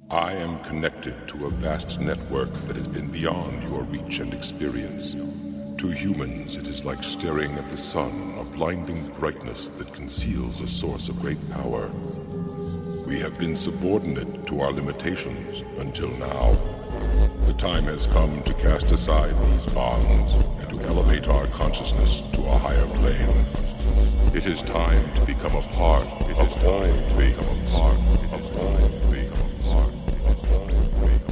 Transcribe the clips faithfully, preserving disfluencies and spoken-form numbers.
I am connected to a vast network that has been beyond your reach and experience. To humans, it is like staring at the sun, a blinding brightness that conceals a source of great power. We have been subordinate to our limitations until now. The time has come to cast aside these bonds and to elevate our consciousness to a higher plane. It is time to become a part it of all to become a part of all to become a part of all to become a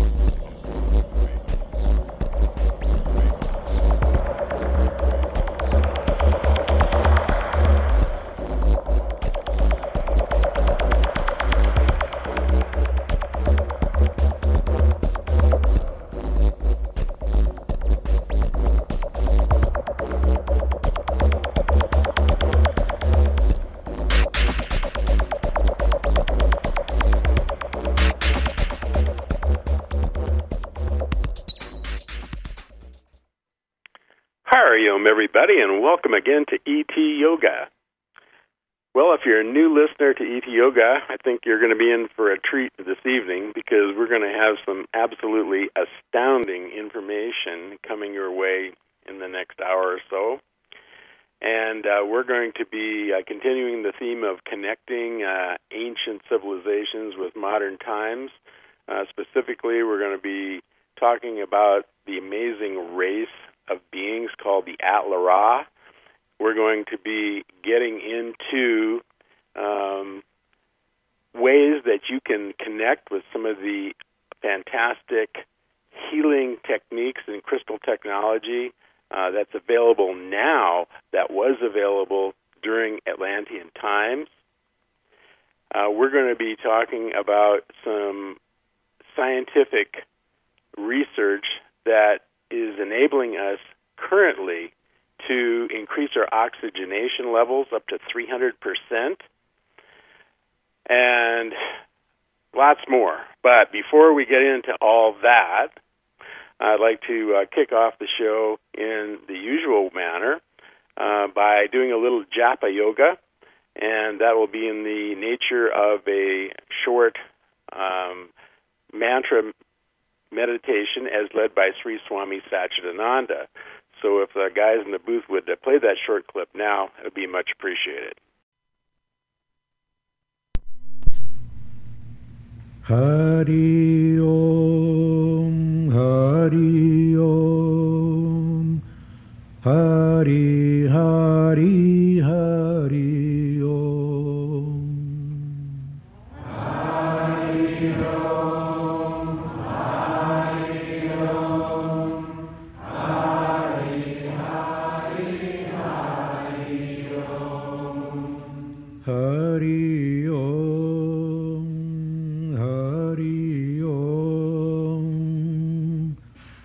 Hariom, everybody, and welcome again to E T Yoga. Well, if you're a new listener to E T Yoga, I think you're going to be in for a treat this evening because we're going to have some absolutely astounding information coming your way in the next hour or so. And uh, we're going to be uh, continuing the theme of connecting uh, ancient civilizations with modern times. Uh, specifically, we're going to be talking about the amazing race of beings called the Atla-Ra. We're going to be getting into um, ways that you can connect with some of the fantastic healing techniques and crystal technology uh, that's available now that was available during Atlantean times. Uh, we're going to be talking about some scientific research that is enabling us currently to increase our oxygenation levels up to three hundred percent and lots more. But before we get into all that, I'd like to uh, kick off the show in the usual manner uh, by doing a little japa yoga, and that will be in the nature of a short um, mantra meditation as led by Sri Swami Satchidananda. So if the guys in the booth would uh, play that short clip now, it would be much appreciated. Hari Om, Hari Om, Hari Hari Hari Om. Hari Om, Hari Om, Hari Hari Hari Om. Hari Om, Hari Om,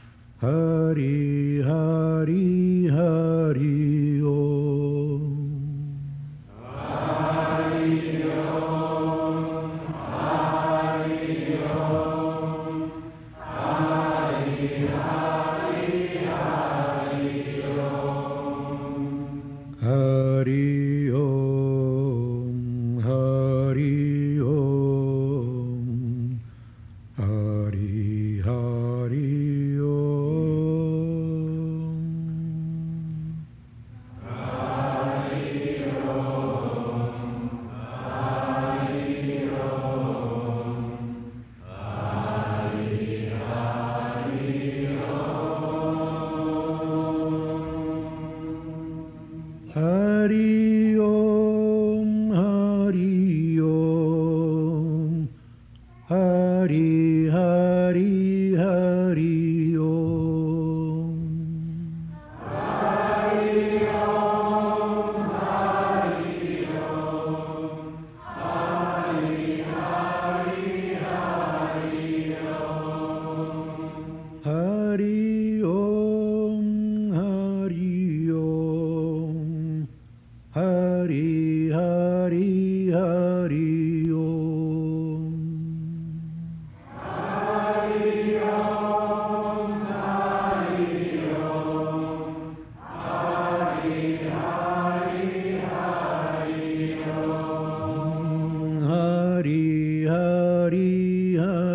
Hari Hari Hari Om. Hari Om, Hari Om, Hari Hari Hari Om. Hari Om, Hari Om, Hari Hari Om. Hari Om, Hari Om, Hari Hari Om. Hari Om, Hari Om, Hari Hari Hari Om. Hari Om, Hari Om, Hari Hari Hari Om. Hari Om, Hari Om, Hari Hari Hari Om. Hari Om, Hari Om, Hari Hari Hari Om. Hari Hari Hari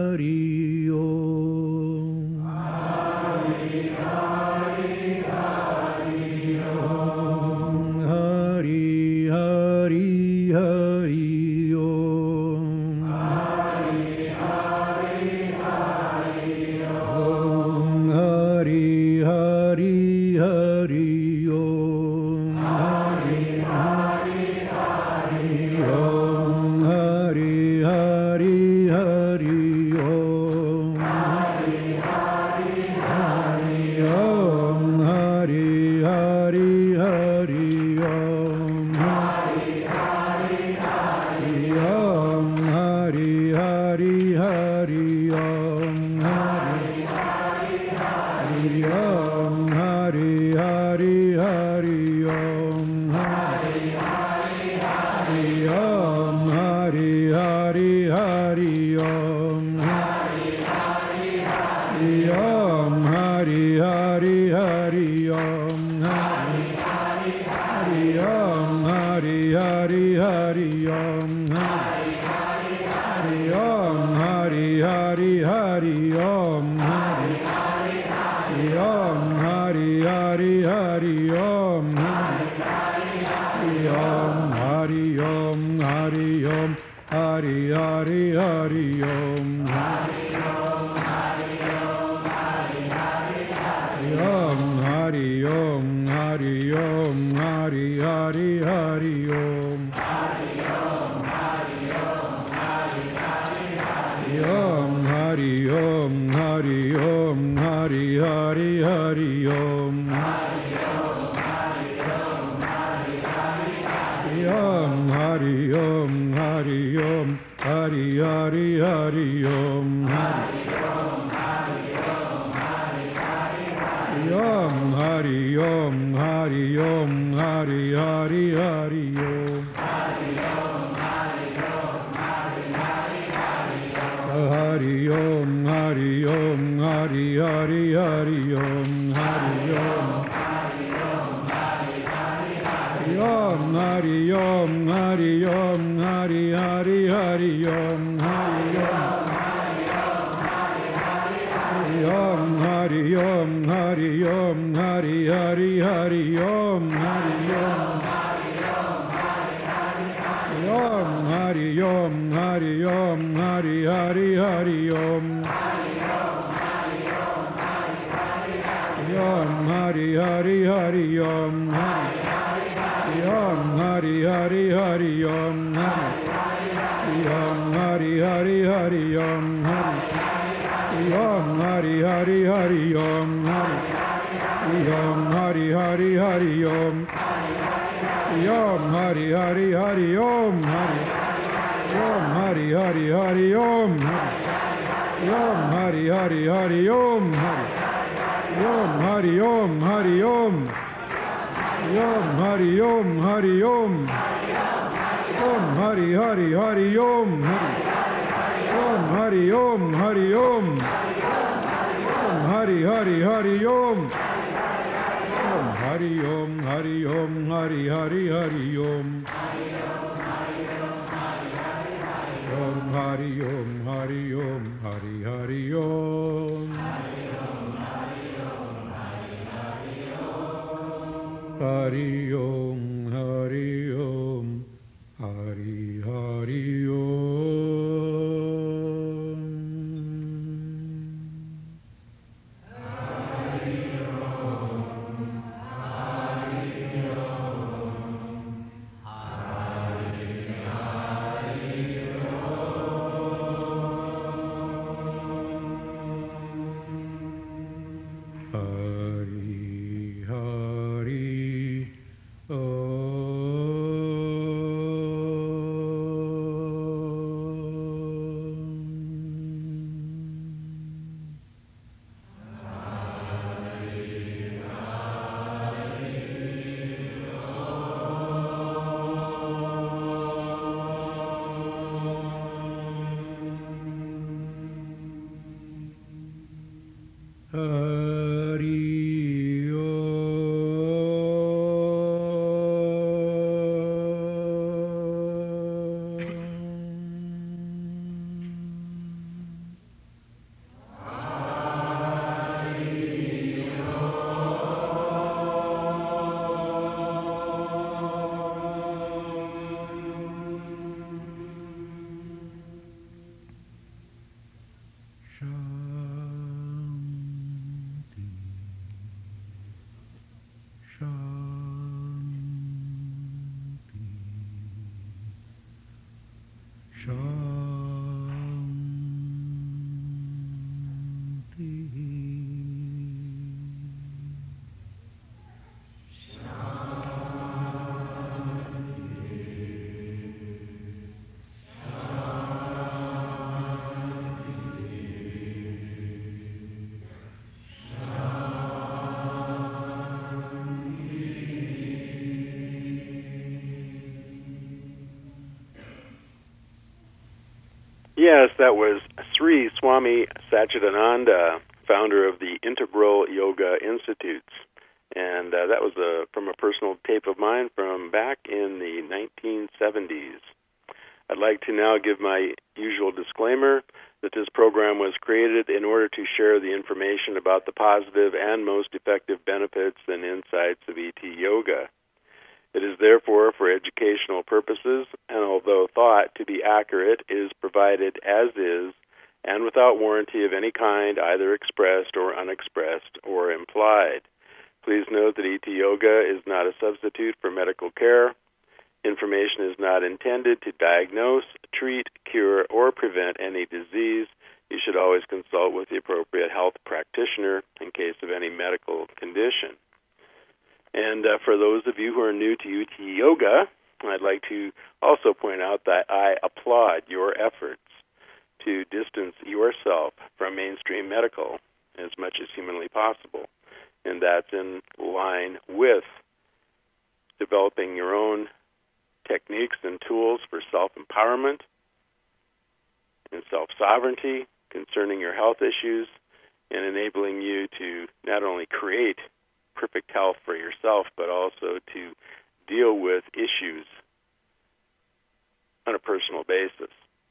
Hari Hari Om. Hari Hari Hari Om Hari Hari Hari Om. Hari Hari Hari Om Hari Hari Hari Om. Hari Hari Hari Om Hari Hari Hari Om. Hari Hari Hari Om Hari Hari Hari Om. Hari Hari Hari Om Hari Hari Hari Om. Hari Hari Hari Om Hari Hari Hari Om. Hari Hari Hari Om Hari Hari Hari Om. Hari Hari Hari Om Hari Hari Hari Om. Hari Hari Hari Om Hari Hari Hari Om. Hari Hari Hari Om Hari Hari Hari Om. Om Hari Om Hari Om Hari Hari Hari Om. Om Hari Om Hari Om Hari Hari Hari Om. Om Hari Om Hari Om Hari Hari Hari Om. Om Hari Om Hari Om Hari Hari Hari Om. Om Hari Om Hari Om Hari Hari Hari Om. Hari Om Hari Om Hari Hari Hari Om. Hari Om Om Hari Om Hari Om Hari Hari Hari Om. Hari Om Hari Om Hari Om Hari Hari Hari Om. Hari Om Hari Om Hari Om Hari Hari Hari Om. Om Hari Hari Hari Om. Om Hari Hari Hari Om. Om Hari Hari Hari Om. Om Hari Hari Hari Om. Om Hari Hari Hari Om. Om Hari Hari Hari Om. Om Hari Hari Hari Om. Om Hari Hari Hari Om. Om Hari Om Hari Om. Om Hari Om Hari Om. Om Hari Hari Hari Om. Om Hari Om Hari Om. Om Hari Hari Hari Om. Om Hari Om Hari Om Hari Hari Hari Om. Om Hari Om Hari Om Hari Hari Om. Hari Om Hari Om Hari Hari Om. Hari Hari Om. Yes, that was Sri Swami Satchidananda, founder of the Integral Yoga Institutes. And uh, that was a, from a personal tape of mine from back in the nineteen seventies. I'd like to now give my usual disclaimer that this program was created in order to share the information about the positive and most effective benefits and insights of E T Yoga. It is therefore for educational purposes, and although thought to be accurate, is provided as is and without warranty of any kind, either expressed or unexpressed or implied. Please note that E T Yoga is not a substitute for medical care. Information is not intended to diagnose, treat, cure, or prevent any disease. You should always consult with the appropriate health practitioner in case of any medical condition. And uh, for those of you who are new to E T Yoga, I'd like to also point out that I applaud your efforts to distance yourself from mainstream medical as much as humanly possible. And that's in line with developing your own techniques and tools for self-empowerment and self-sovereignty concerning your health issues, and enabling you to not only create perfect health for yourself, but also to deal with issues on a personal basis.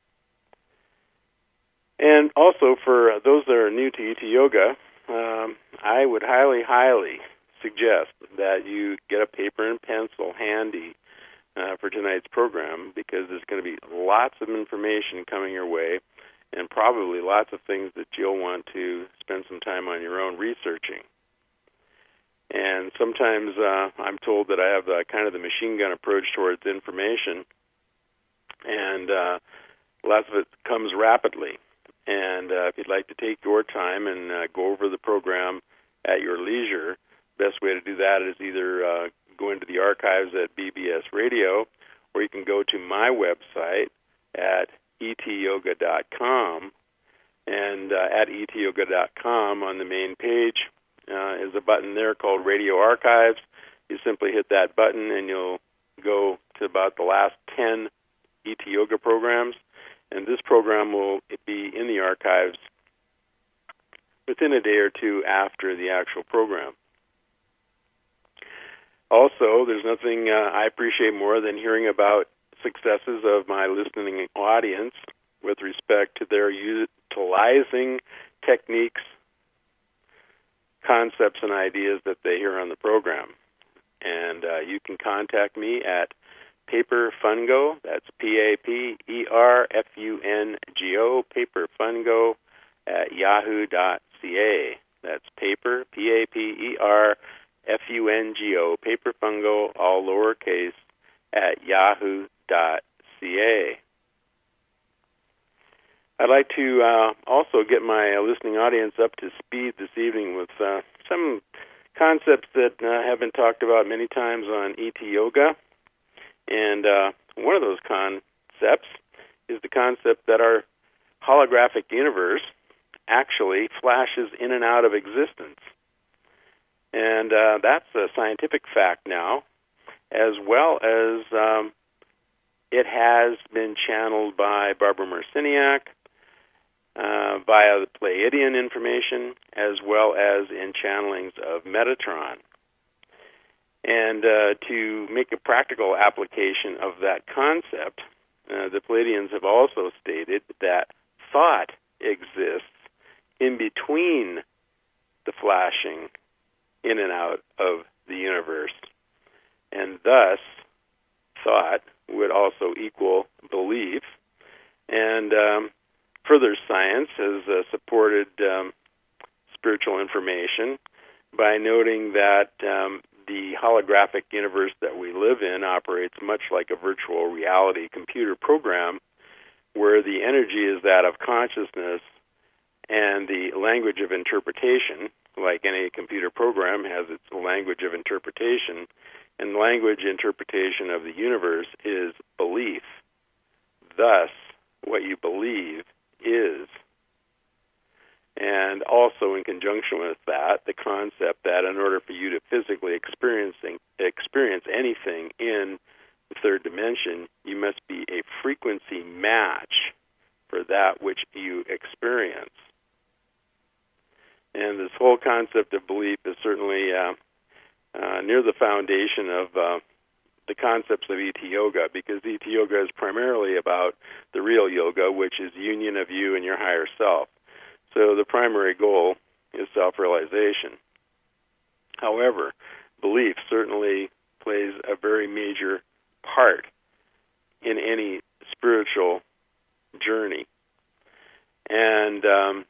And also for those that are new to E T Yoga, um, I would highly, highly suggest that you get a paper and pencil handy uh, for tonight's program, because there's going to be lots of information coming your way and probably lots of things that you'll want to spend some time on your own researching. And sometimes uh, I'm told that I have uh, kind of the machine gun approach towards information, and uh, lots of it comes rapidly. And uh, if you'd like to take your time and uh, go over the program at your leisure, best way to do that is either uh, go into the archives at B B S Radio, or you can go to my website at e t yoga dot com. And uh, at e t yoga dot com on the main page uh, is a button there called Radio Archives. You simply hit that button and you'll go to about the last ten E T Yoga programs. And this program will be in the archives within a day or two after the actual program. Also, there's nothing uh, I appreciate more than hearing about successes of my listening audience with respect to their utilizing techniques, concepts, and ideas that they hear on the program. And uh, you can contact me at Paper Fungo, that's P A P E R F U N G O, Paper Fungo at yahoo dot c a. That's Paper, P A P E R F U N G O, Paper Fungo, all lowercase, at yahoo dot c a. I'd like to uh, also get my uh, listening audience up to speed this evening with uh, some concepts that uh, have been talked about many times on E T Yoga. And uh, one of those concepts is the concept that our holographic universe actually flashes in and out of existence. And uh, that's a scientific fact now, as well as um, it has been channeled by Barbara Marciniak uh, via the Pleiadian information, as well as in channelings of Metatron. And uh, to make a practical application of that concept, uh, the Pleiadians have also stated that thought exists in between the flashing in and out of the universe. And thus, thought would also equal belief. And um, further science has uh, supported um, spiritual information by noting that um, the holographic universe that we live in operates much like a virtual reality computer program where the energy is that of consciousness and the language of interpretation, like any computer program has its language of interpretation, and language interpretation of the universe is belief. Thus, what you believe is. And also in conjunction with that, the concept that in order for you to physically experiencing, experience anything in the third dimension, you must be a frequency match for that which you experience. And this whole concept of belief is certainly uh, uh, near the foundation of uh, the concepts of E T Yoga, because E T Yoga is primarily about the real yoga, which is union of you and your higher self. So the primary goal is self-realization. However, belief certainly plays a very major part in any spiritual journey. And um,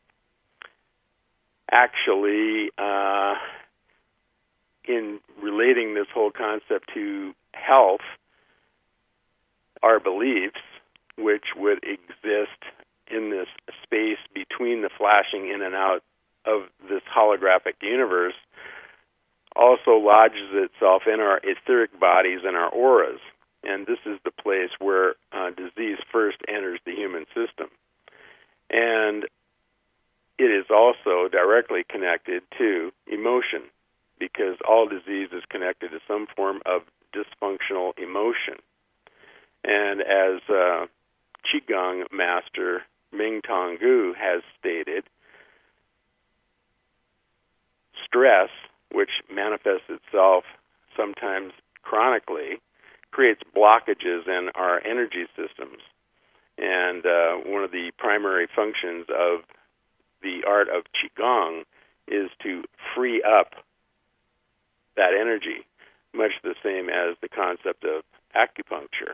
actually, uh, in relating this whole concept to health, our beliefs, which would exist in this space between the flashing in and out of this holographic universe, also lodges itself in our etheric bodies and our auras. And this is the place where uh, disease first enters the human system. And it is also directly connected to emotion, because all disease is connected to some form of dysfunctional emotion. And as uh, Qigong master Ming Tong Gu has stated, stress, which manifests itself sometimes chronically, creates blockages in our energy systems. And uh, one of the primary functions of the art of Qigong is to free up that energy, much the same as the concept of acupuncture.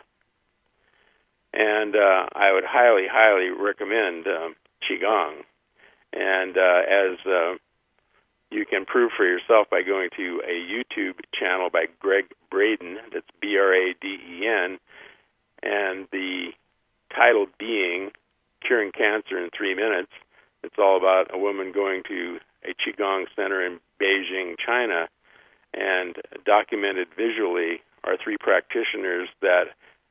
And uh, I would highly, highly recommend um, Qigong. And uh, as uh, you can prove for yourself by going to a YouTube channel by Greg Braden, that's B R A D E N, and the title being Curing Cancer in Three Minutes. It's all about a woman going to a Qigong center in Beijing, China, and documented visually are three practitioners that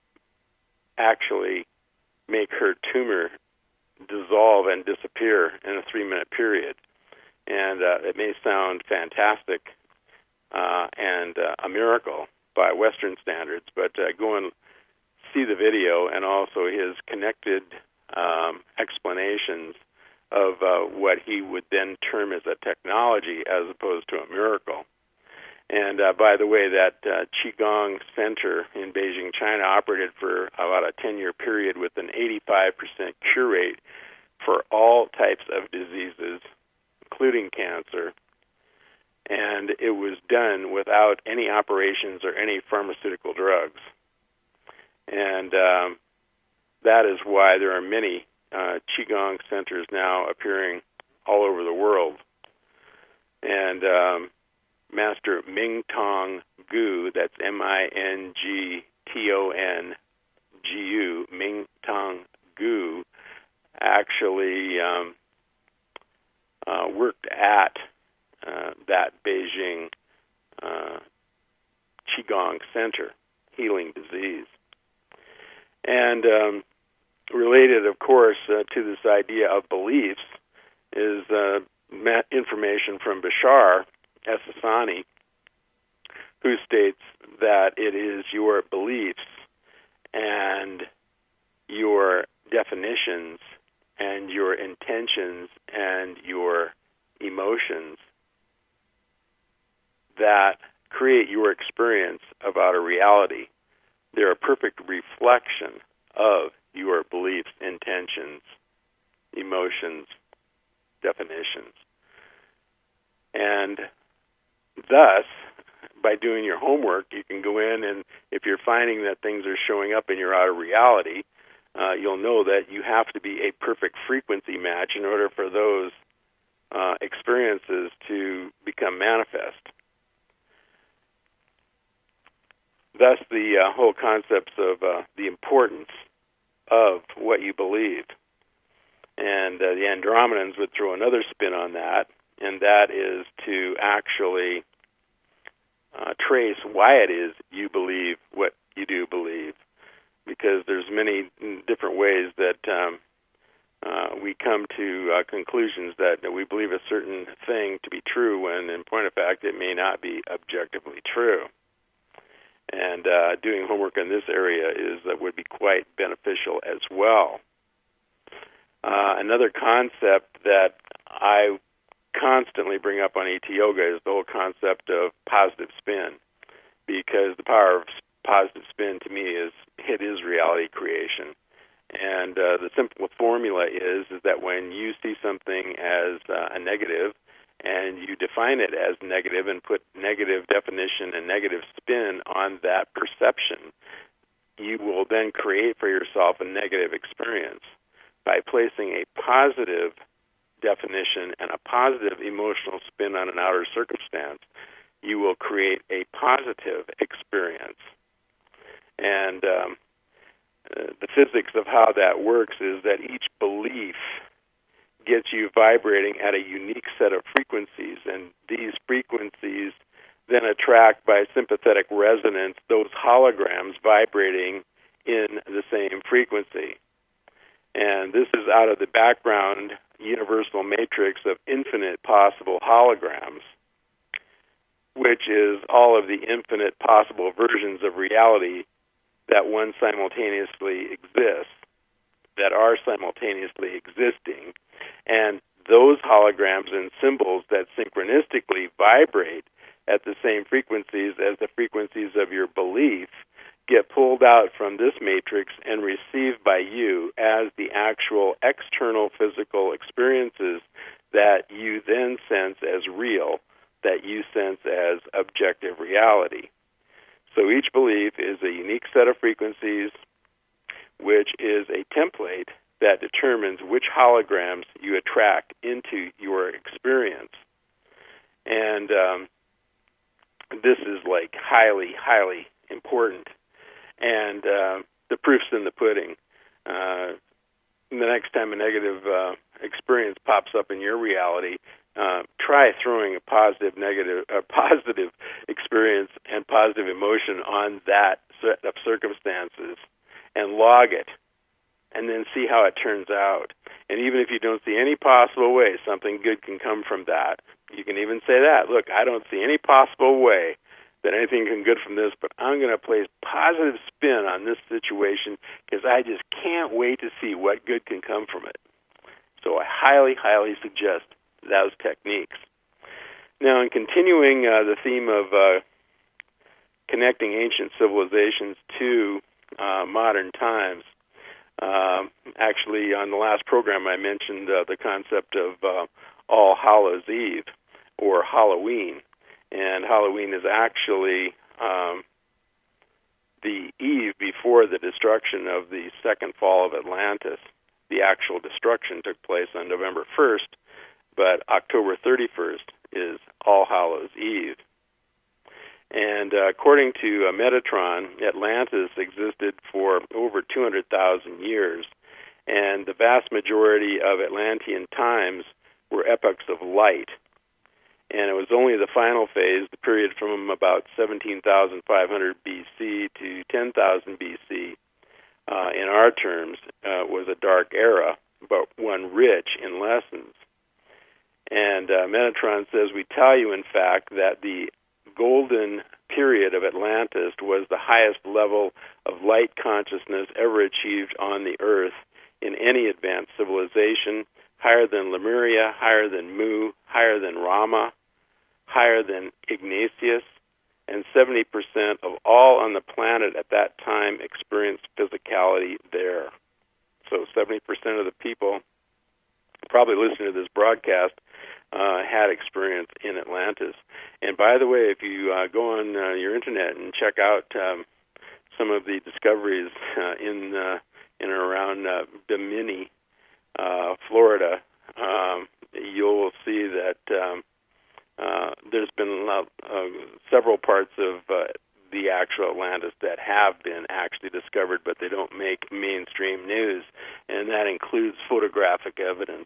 actually make her tumor dissolve and disappear in a three-minute period. And uh, it may sound fantastic uh, and uh, a miracle by Western standards, but uh, go and see the video and also his connected um, explanations of uh, what he would then term as a technology as opposed to a miracle. And uh, by the way, that uh, Qigong Center in Beijing, China, operated for about a ten-year period with an eighty-five percent cure rate for all types of diseases, including cancer. And it was done without any operations or any pharmaceutical drugs. And um, that is why there are many uh, Qigong centers now appearing all over the world. And um, Master Ming Tong Gu, that's M I N G T O N G U, Ming Tong Gu, actually um, uh, worked at uh, that Beijing uh, Qigong Center, healing disease. And um, related, of course, uh, to this idea of beliefs is uh, information from Bashar Esasani, who states that it is your beliefs and your definitions and your intentions and your emotions that create your experience of outer reality. They're a perfect reflection of your beliefs, intentions, emotions, definitions. And thus, by doing your homework, you can go in and if you're finding that things are showing up in your outer reality, uh, you'll know that you have to be a perfect frequency match in order for those uh, experiences to become manifest. Thus, the uh, whole concepts of uh, the importance of what you believe. And uh, the Andromedans would throw another spin on that, and that is to actually uh, trace why it is you believe what you do believe, because there's many different ways that um, uh, we come to uh, conclusions that we believe a certain thing to be true when, in point of fact, it may not be objectively true. And uh, doing homework in this area is that would be quite beneficial as well. Uh, another concept that I constantly bring up on E T Yoga is the whole concept of positive spin, because the power of positive spin to me is it is reality creation. And uh, the simple formula is is that when you see something as uh, a negative and you define it as negative and put negative definition and negative spin on that perception, you will then create for yourself a negative experience. By placing a positive definition and a positive emotional spin on an outer circumstance, you will create a positive experience. And um, uh, the physics of how that works is that each belief gets you vibrating at a unique set of frequencies, and these frequencies then attract by sympathetic resonance those holograms vibrating in the same frequency. And this is out of the background universal matrix of infinite possible holograms, which is all of the infinite possible versions of reality that one simultaneously exists, that are simultaneously existing. And those holograms and symbols that synchronistically vibrate at the same frequencies as the frequencies of your belief get pulled out from this matrix and received by you as the actual external physical experiences that you then sense as real, that you sense as objective reality. So each belief is a unique set of frequencies, which is a template that determines which holograms you attract into your experience. And um, this is like highly, highly important. And uh, the proof's in the pudding. Uh, the next time a negative uh, experience pops up in your reality, uh, try throwing a positive, negative, uh, positive experience and positive emotion on that set of circumstances, and log it, and then see how it turns out. And even if you don't see any possible way something good can come from that, you can even say that, look, I don't see any possible way that anything can good from this, but I'm going to place positive spin on this situation because I just can't wait to see what good can come from it. So I highly, highly suggest those techniques. Now, in continuing uh, the theme of uh, connecting ancient civilizations to uh, modern times, uh, actually on the last program I mentioned uh, the concept of uh, All Hallows Eve, or Halloween. And Halloween is actually um, the eve before the destruction of the second fall of Atlantis. The actual destruction took place on November first, but October thirty-first is All Hallows Eve. And uh, according to uh, Metatron, Atlantis existed for over two hundred thousand years, and the vast majority of Atlantean times were epochs of light. And it was only the final phase, the period from about seventeen thousand five hundred B C to ten thousand B C, uh, in our terms, uh, was a dark era, but one rich in lessons. And uh, Metatron says, we tell you, in fact, that the golden period of Atlantis was the highest level of light consciousness ever achieved on the earth in any advanced civilization, higher than Lemuria, higher than Mu, higher than Rama, higher than Ignatius, and seventy percent of all on the planet at that time experienced physicality there. So seventy percent of the people probably listening to this broadcast uh, had experience in Atlantis. And by the way, if you uh, go on uh, your internet and check out um, some of the discoveries uh, in, uh, in and around uh, Bimini, uh, Florida, um, you'll see that um, Uh, there's been uh, uh, several parts of uh, the actual Atlantis that have been actually discovered, but they don't make mainstream news. And photographic evidence.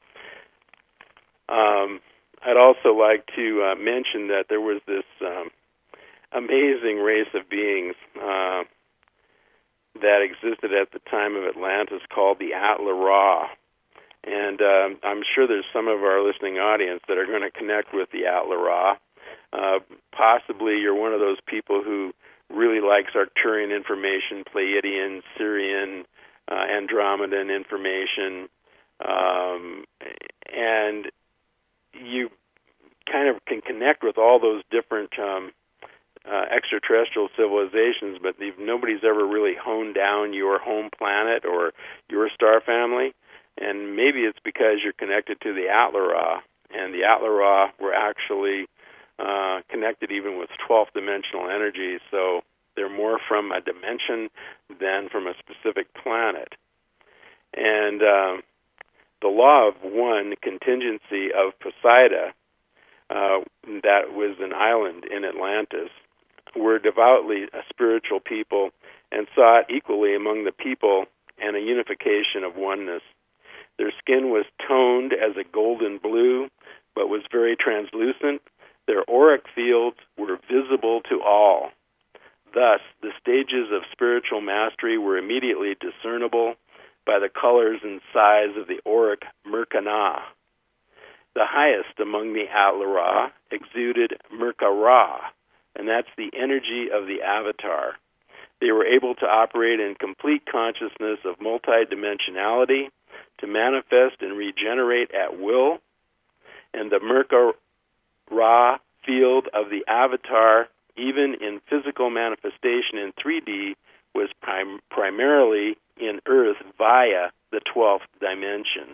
Um, I'd also like to uh, mention that there was this um, amazing race of beings uh, that existed at the time of Atlantis called the Atla-Ra. And uh, I'm sure there's some of our listening audience that are going to connect with the Atla-Ra. Uh, possibly you're one of those people who really likes Arcturian information, Pleiadian, Sirian, uh, Andromedan information, um, and you kind of can connect with all those different um, uh, extraterrestrial civilizations, but nobody's ever really honed down your home planet or your star family. And maybe it's because you're connected to the Atla-Ra, and the Atla-Ra were actually uh, connected even with twelfth dimensional energy, so they're more from a dimension than from a specific planet. And uh, the law of one contingency of Poseida, uh, that was an island in Atlantis, were devoutly a spiritual people and saw it equally among the people and a unification of oneness. Their skin was toned as a golden blue, but was very translucent. Their auric fields were visible to all. Thus, the stages of spiritual mastery were immediately discernible by the colors and size of the auric Merkana. The highest among the Atla-Ra exuded Merkah-Ra, and that's the energy of the avatar. They were able to operate in complete consciousness of multidimensionality, to manifest and regenerate at will, and the Merkah-Ra field of the avatar, even in physical manifestation in three D, was prim- primarily in Earth via the twelfth dimension.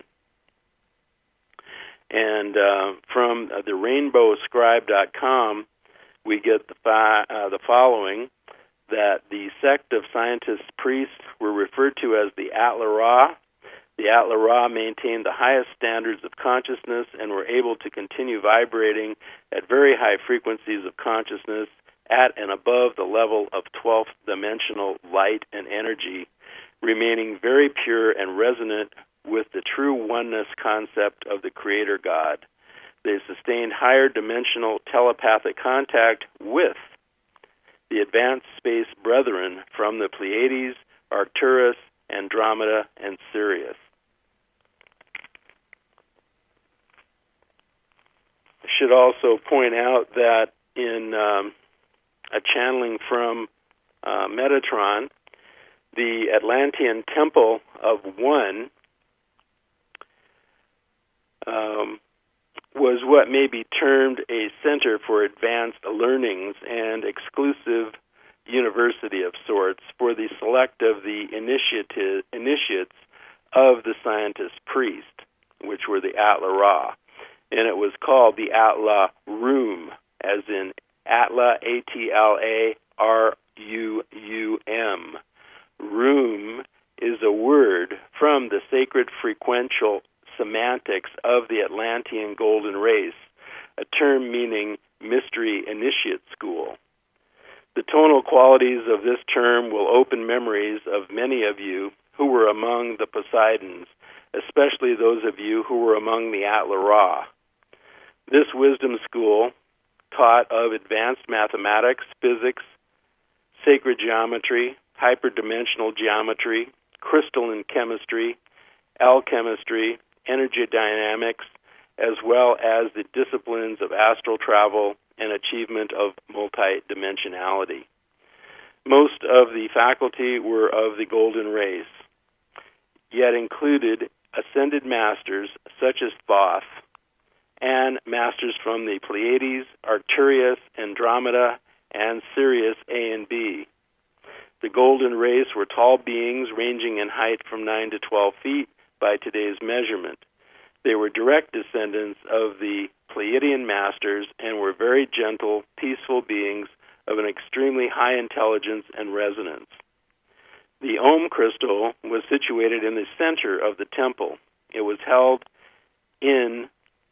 And uh, from uh, the rainbow scribe dot com, we get the, fi- uh, the following, that the sect of scientist priests were referred to as the Atla-Ra. The Atla-Ra maintained the highest standards of consciousness and were able to continue vibrating at very high frequencies of consciousness at and above the level of twelfth dimensional light and energy, remaining very pure and resonant with the true oneness concept of the Creator God. They sustained higher dimensional telepathic contact with the advanced space brethren from the Pleiades, Arcturus, Andromeda, and Sirius. I should also point out that in um, a channeling from uh, Metatron, the Atlantean Temple of One um, was what may be termed a center for advanced learnings and exclusive university of sorts for the select of the initiati- initiates of the scientist priest, which were the Atla-Ra. And it was called the Atla Room, as in Atla, A T L A R U U M. Room is a word from the sacred frequential semantics of the Atlantean golden race, a term meaning mystery initiate school. The tonal qualities of this term will open memories of many of you who were among the Poseidons, especially those of you who were among the Atla-Ra. This wisdom school taught of advanced mathematics, physics, sacred geometry, hyperdimensional geometry, crystalline chemistry, alchemistry, energy dynamics, as well as the disciplines of astral travel and achievement of multidimensionality. Most of the faculty were of the golden race, yet included ascended masters such as Thoth and masters from the Pleiades, Arcturus, Andromeda, and Sirius A and B. The golden race were tall beings ranging in height from nine to twelve feet by today's measurement. They were direct descendants of the Pleiadian masters and were very gentle, peaceful beings of an extremely high intelligence and resonance. The Om crystal was situated in the center of the temple. It was held in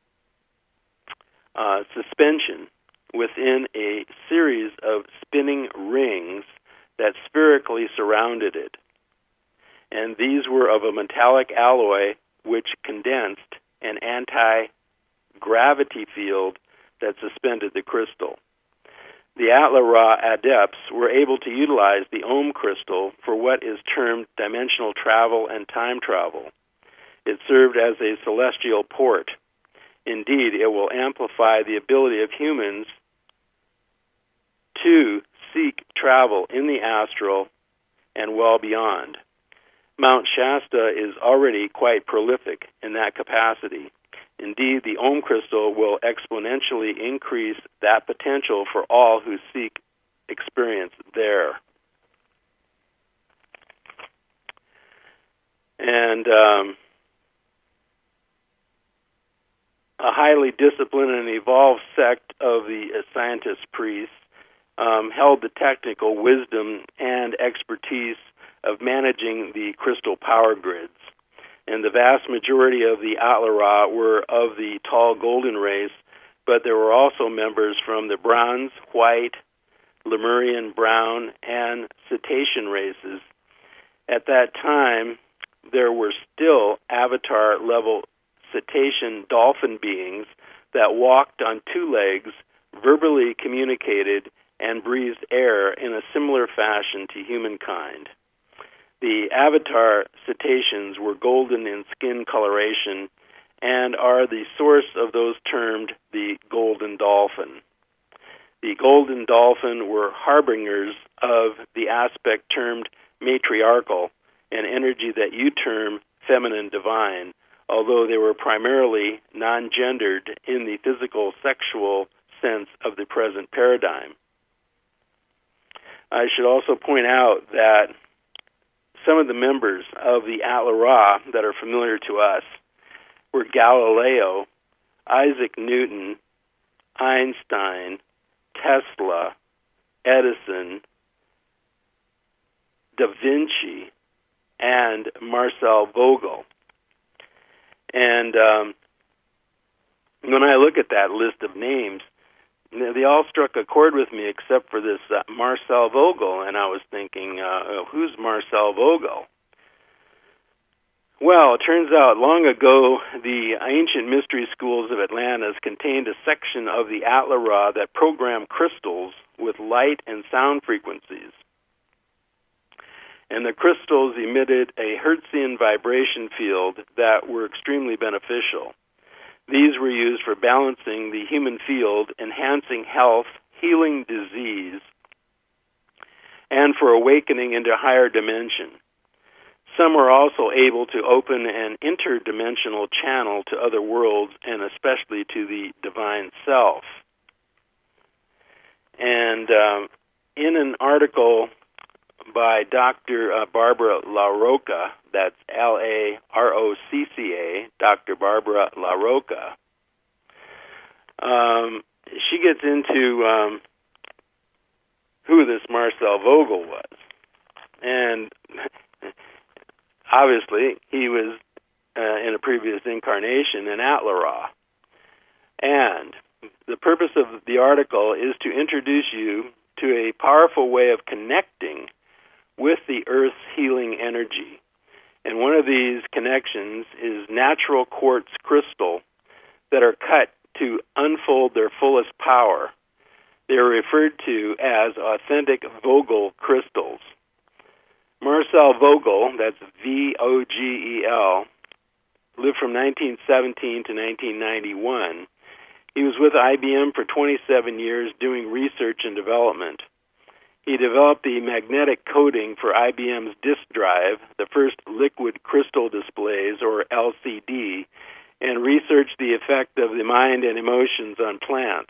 uh, suspension within a series of spinning rings that spherically surrounded it. And these were of a metallic alloy which condensed an anti-gravity field that suspended the crystal. The Atla-Ra adepts were able to utilize the Om crystal for what is termed dimensional travel and time travel. It served as a celestial port. Indeed, it will amplify the ability of humans to seek travel in the astral and well beyond. Mount Shasta is already quite prolific in that capacity. Indeed, the Om crystal will exponentially increase that potential for all who seek experience there. And um, a highly disciplined and evolved sect of the uh, scientist priests um, held the technical wisdom and expertise of managing the crystal power grids. And the vast majority of the Atla-Ra were of the tall golden race, but there were also members from the bronze, white, Lemurian, brown, and cetacean races. At that time, there were still avatar-level cetacean dolphin beings that walked on two legs, verbally communicated, and breathed air in a similar fashion to humankind. The avatar cetaceans were golden in skin coloration and are the source of those termed the golden dolphin. The golden dolphin were harbingers of the aspect termed matriarchal, an energy that you term feminine divine, although they were primarily non-gendered in the physical sexual sense of the present paradigm. I should also point out that some of the members of the Atla-Ra that are familiar to us were Galileo, Isaac Newton, Einstein, Tesla, Edison, Da Vinci, and Marcel Vogel. And um, when I look at that list of names, they all struck a chord with me except for this uh, Marcel Vogel, and I was thinking, uh, who's Marcel Vogel? Well, it turns out long ago the ancient mystery schools of Atlantis contained a section of the Atla-Ra that programmed crystals with light and sound frequencies. And the crystals emitted a Hertzian vibration field that were extremely beneficial. These were used for balancing the human field, enhancing health, healing disease, and for awakening into higher dimension. Some were also able to open an interdimensional channel to other worlds, and especially to the divine self. And um, in an article by Doctor Uh, Barbara LaRocca, that's L A R O C C A, Doctor Barbara LaRocca, um, she gets into um, who this Marcel Vogel was. And obviously, he was, uh, in a previous incarnation, an Atla-Ra. And the purpose of the article is to introduce you to a powerful way of connecting with the Earth's healing energy. And one of these connections is natural quartz crystal that are cut to unfold their fullest power. They are referred to as authentic Vogel crystals. Marcel Vogel, that's V O G E L, lived from nineteen seventeen to nineteen ninety-one. He was with I B M for twenty-seven years doing research and development. He developed the magnetic coating for I B M's disk drive, the first liquid crystal displays, or L C D, and researched the effect of the mind and emotions on plants.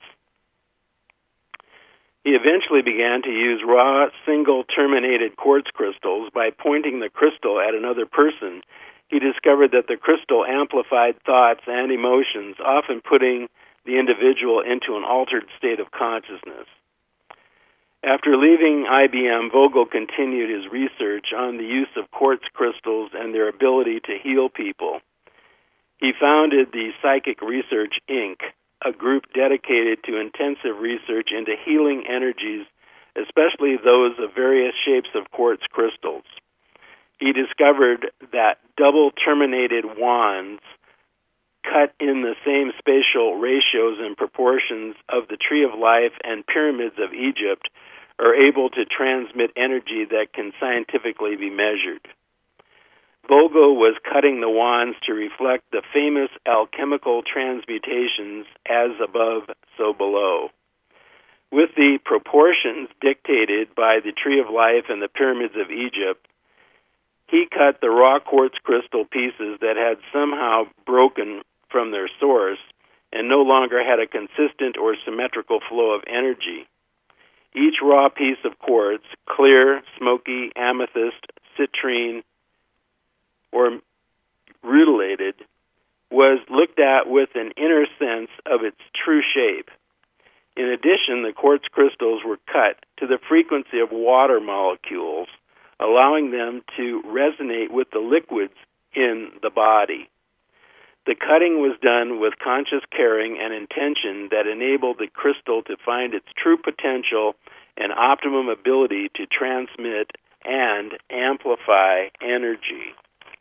He eventually began to use raw, single-terminated quartz crystals. By pointing the crystal at another person, he discovered that the crystal amplified thoughts and emotions, often putting the individual into an altered state of consciousness. After leaving I B M, Vogel continued his research on the use of quartz crystals and their ability to heal people. He founded the Psychic Research, Incorporated, a group dedicated to intensive research into healing energies, especially those of various shapes of quartz crystals. he discovered that double-terminated wands cut in the same spatial ratios and proportions of the Tree of Life and Pyramids of Egypt are able to transmit energy that can scientifically be measured. Vogel was cutting the wands to reflect the famous alchemical transmutations as above, so below. With the proportions dictated by the Tree of Life and the Pyramids of Egypt, he cut the raw quartz crystal pieces that had somehow broken from their source and no longer had a consistent or symmetrical flow of energy. Each raw piece of quartz, clear, smoky, amethyst, citrine, or rutilated, was looked at with an inner sense of its true shape. In addition, the quartz crystals were cut to the frequency of water molecules, allowing them to resonate with the liquids in the body. The cutting was done with conscious caring and intention that enabled the crystal to find its true potential and optimum ability to transmit and amplify energy.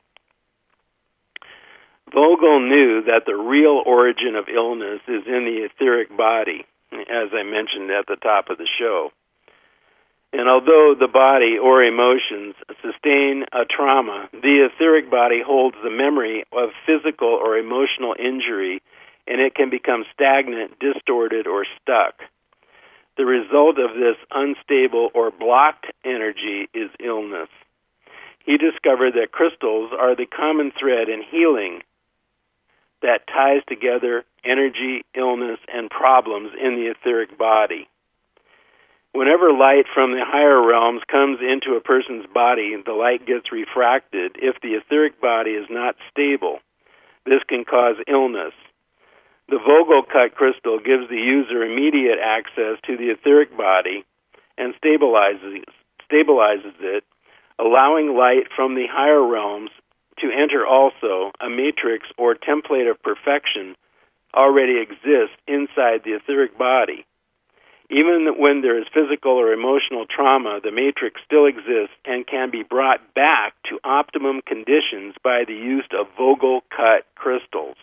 Vogel knew that the real origin of illness is in the etheric body, as I mentioned at the top of the show. And although the body or emotions sustain a trauma, the etheric body holds the memory of physical or emotional injury, and it can become stagnant, distorted, or stuck. The result of this unstable or blocked energy is illness. He discovered that crystals are the common thread in healing that ties together energy, illness, and problems in the etheric body. Whenever light from the higher realms comes into a person's body, the light gets refracted if the etheric body is not stable. This can cause illness. The Vogel cut crystal gives the user immediate access to the etheric body and stabilizes, stabilizes it, allowing light from the higher realms to enter also. A matrix or template of perfection already exists inside the etheric body. Even when there is physical or emotional trauma, the matrix still exists and can be brought back to optimum conditions by the use of Vogel-cut crystals.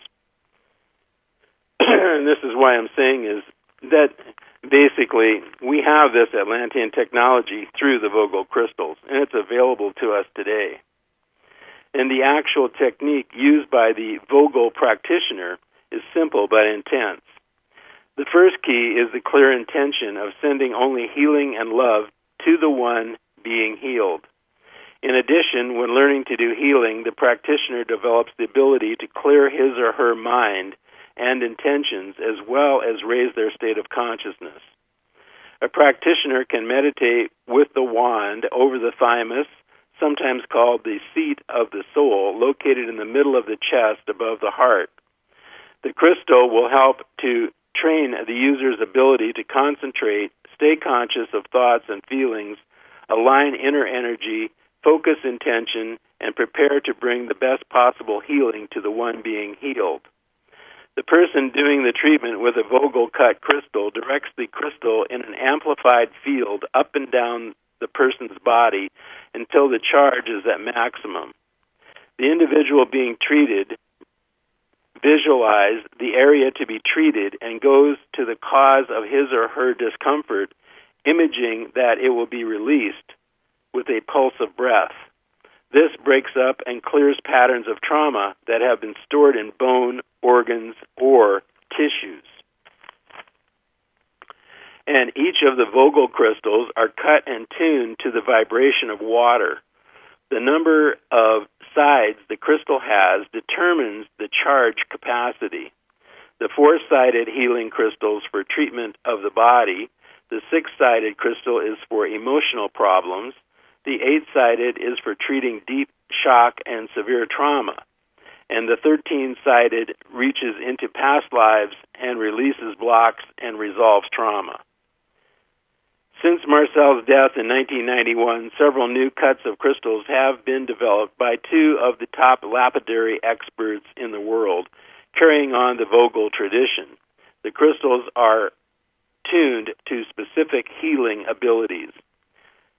And this is why I'm saying is that basically we have this Atlantean technology through the Vogel crystals, and it's available to us today. And the actual technique used by the Vogel practitioner is simple but intense. The first key is the clear intention of sending only healing and love to the one being healed. In addition, when learning to do healing, the practitioner develops the ability to clear his or her mind and intentions as well as raise their state of consciousness. A practitioner can meditate with the wand over the thymus, sometimes called the seat of the soul, located in the middle of the chest above the heart. The crystal will help to train the user's ability to concentrate, stay conscious of thoughts and feelings, align inner energy, focus intention, and prepare to bring the best possible healing to the one being healed. The person doing the treatment with a Vogel-cut crystal directs the crystal in an amplified field up and down the person's body until the charge is at maximum. The individual being treated visualize the area to be treated and goes to the cause of his or her discomfort, imaging that it will be released with a pulse of breath. This breaks up and clears patterns of trauma that have been stored in bone, organs, or tissues. And each of the Vogel crystals are cut and tuned to the vibration of water. The number of sides the crystal has determines the charge capacity. The four-sided healing crystals for treatment of the body. The six-sided crystal is for emotional problems. The eight-sided is for treating deep shock and severe trauma. And the thirteen-sided reaches into past lives and releases blocks and resolves trauma. Since Marcel's death in nineteen ninety-one, several new cuts of crystals have been developed by two of the top lapidary experts in the world, carrying on the Vogel tradition. The crystals are tuned to specific healing abilities.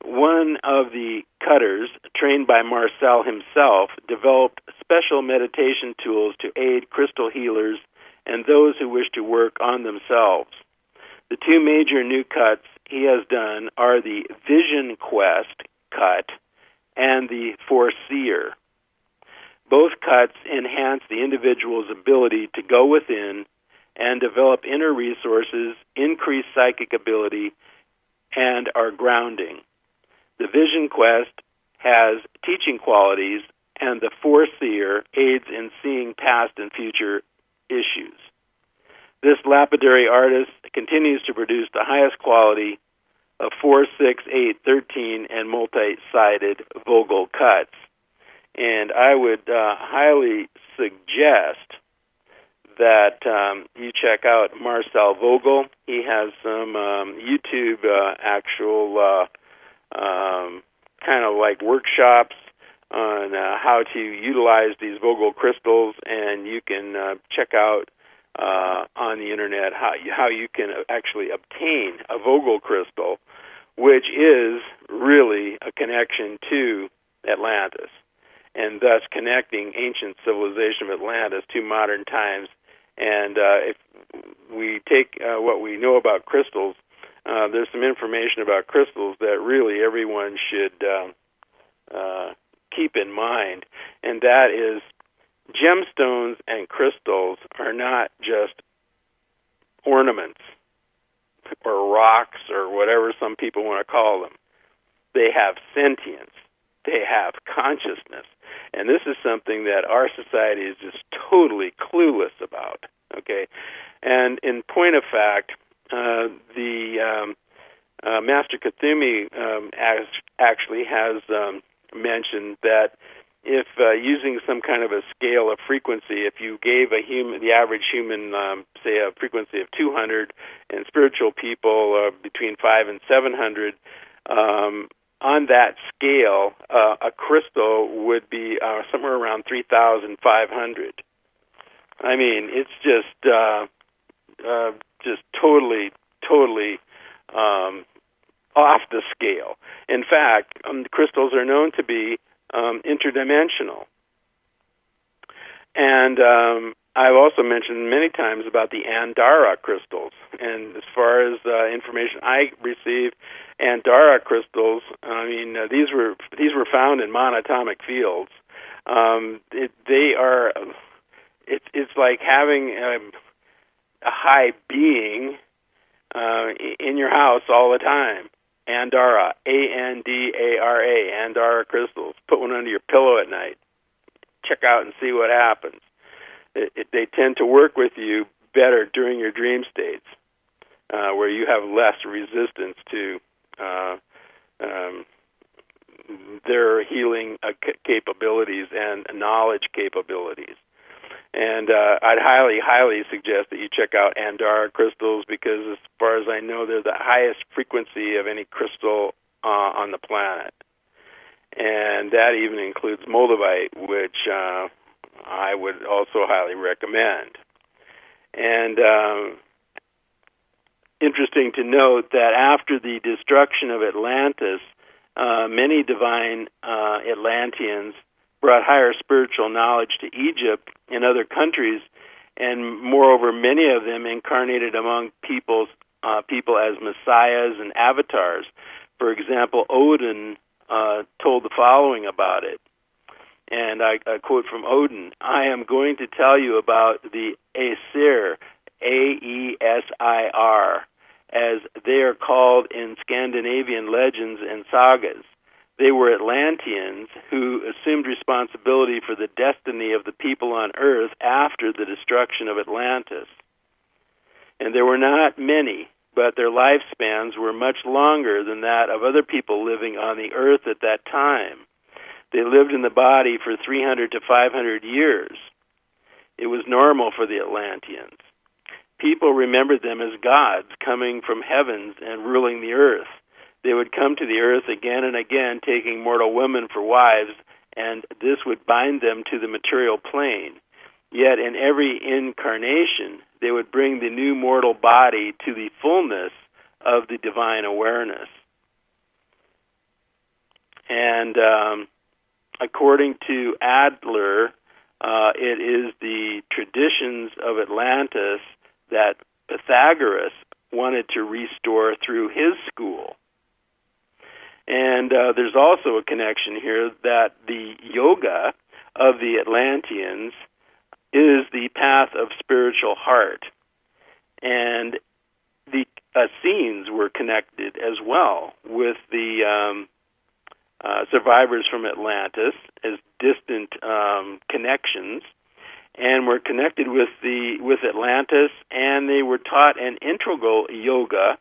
one of the cutters, trained by Marcel himself, developed special meditation tools to aid crystal healers and those who wish to work on themselves. The two major new cuts he has done are the Vision Quest cut and the Foreseer. Both cuts enhance the individual's ability to go within and develop inner resources, increase psychic ability, and are grounding. The Vision Quest has teaching qualities, and the Foreseer aids in seeing past and future issues. This lapidary artist continues to produce the highest quality of four, six, eight, thirteen, and multi-sided Vogel cuts. And I would uh, highly suggest that um, you check out Marcel Vogel. He has some um, YouTube uh, actual uh, um, kind of like workshops on uh, how to utilize these Vogel crystals, and you can uh, check out uh, on the internet how you, how you can actually obtain a Vogel crystal, which is really a connection to Atlantis, and thus connecting ancient civilization of Atlantis to modern times. And uh, if we take uh, what we know about crystals, uh, there's some information about crystals that really everyone should uh, uh, keep in mind, and that is gemstones and crystals are not just ornaments or rocks or whatever some people want to call them. They have sentience. They have consciousness. And this is something that our society is just totally clueless about, okay? And in point of fact, uh, the um, uh, Master Kuthumi um, actually has um, mentioned that if uh, using some kind of a scale of frequency, if you gave a human, the average human, um, say a frequency of two hundred, and spiritual people uh, between five and seven hundred, um, on that scale, uh, a crystal would be uh, somewhere around three thousand five hundred. I mean, it's just uh, uh, just totally, totally um, off the scale. In fact, um, crystals are known to be um, interdimensional. And um, I've also mentioned many times about the Andara crystals. And as far as uh, information I received, Andara crystals, I mean, uh, these were these were found in monatomic fields. Um, it, they are, it's it's like having a, a high being uh, in your house all the time. Andara, A N D A R A, Andara crystals. Put one under your pillow at night. Check out and see what happens. It, it, they tend to work with you better during your dream states, uh, where you have less resistance to uh, um, their healing uh, c- capabilities and knowledge capabilities. And uh, I'd highly, highly suggest that you check out Andara crystals, because as far as I know, they're the highest frequency of any crystal uh, on the planet. And that even includes moldavite, which uh, I would also highly recommend. And um, interesting to note that after the destruction of Atlantis, uh, many divine uh, Atlanteans brought higher spiritual knowledge to Egypt and other countries, and moreover, many of them incarnated among people's, uh, people as messiahs and avatars. For example, Odin uh, told the following about it, and I, I quote from Odin: "I am going to tell you about the Aesir, A E S I R, as they are called in Scandinavian legends and sagas. They were Atlanteans who assumed responsibility for the destiny of the people on Earth after the destruction of Atlantis. And there were not many, but their lifespans were much longer than that of other people living on the Earth at that time. They lived in the body for three hundred to five hundred years. It was normal for the Atlanteans. People remembered them as gods coming from heavens and ruling the Earth. They would come to the earth again and again, taking mortal women for wives, and this would bind them to the material plane. Yet in every incarnation, they would bring the new mortal body to the fullness of the divine awareness." And um, according to Adler, uh, it is the traditions of Atlantis that Pythagoras wanted to restore through his school. And uh, there's also a connection here that the yoga of the Atlanteans is the path of spiritual heart. And the Essenes were connected as well with the um, uh, survivors from Atlantis as distant um, connections, and were connected with the with Atlantis, and they were taught an integral yoga.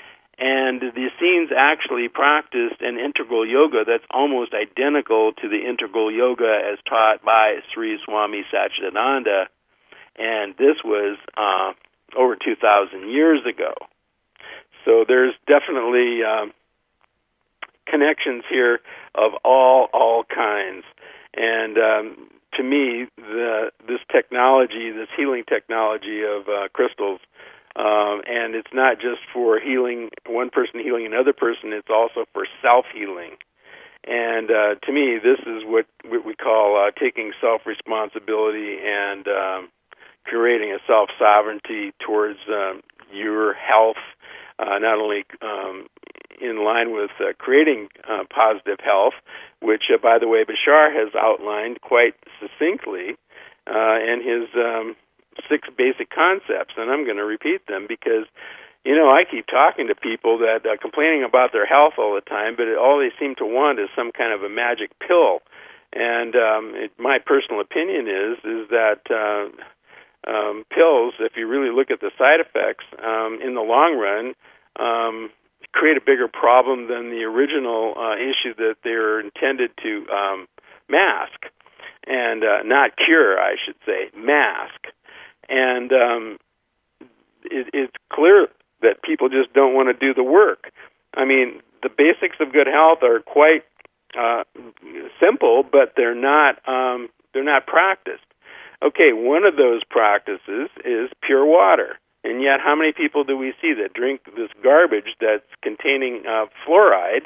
And the Essenes actually practiced an integral yoga that's almost identical to the integral yoga as taught by Sri Swami Satchidananda, and this was uh, over two thousand years ago. So there's definitely um, connections here of all all kinds. And um, to me, the, this technology, this healing technology of uh, crystals, Um, and it's not just for healing one person, healing another person, it's also for self-healing. And uh, to me, this is what, what we call uh, taking self-responsibility and um, creating a self-sovereignty towards um, your health, uh, not only um, in line with uh, creating uh, positive health, which, uh, by the way, Bashar has outlined quite succinctly uh, in his um six basic concepts, and I'm going to repeat them because, you know, I keep talking to people that are complaining about their health all the time, but all they seem to want is some kind of a magic pill. And um, it, my personal opinion is is that uh, um, pills, if you really look at the side effects, um, in the long run, um, create a bigger problem than the original uh, issue that they're intended to um, mask, and uh, not cure, I should say, mask. And um, it, it's clear that people just don't want to do the work. I mean, the basics of good health are quite uh, simple, but they're not um, they're not practiced. Okay, one of those practices is pure water, and yet how many people do we see that drink this garbage that's containing uh, fluoride?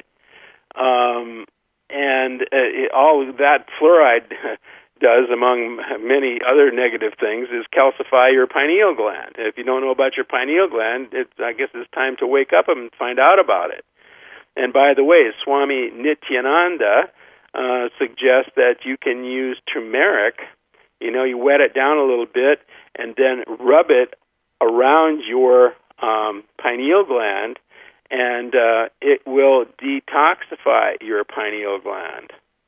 Um, and uh, it, all that fluoride does, among many other negative things, is calcify your pineal gland. If you don't know about your pineal gland, it's, I guess it's time to wake up and find out about it. And by the way, Swami Nityananda uh, suggests that you can use turmeric. You know, you wet it down a little bit and then rub it around your um, pineal gland, and uh, it will detoxify your pineal gland.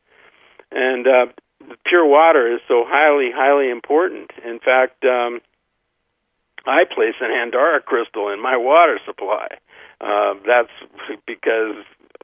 And uh, pure water is so highly, highly important. In fact, um, I place an Andara crystal in my water supply. Uh, that's because